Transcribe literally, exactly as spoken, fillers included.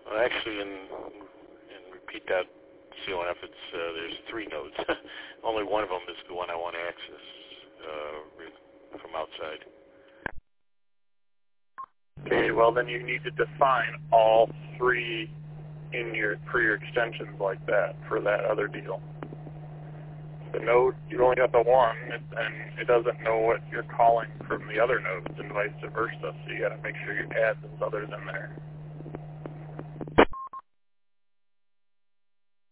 Well, actually, and, and repeat that C O N F, it's, uh, there's three nodes. Only one of them is the one I want to access uh, from outside. Okay, well then you need to define all three in your for your extensions like that for that other deal. The node, you only got the one, and it doesn't know what you're calling from the other nodes, and vice versa. So you got to make sure you add those others in there.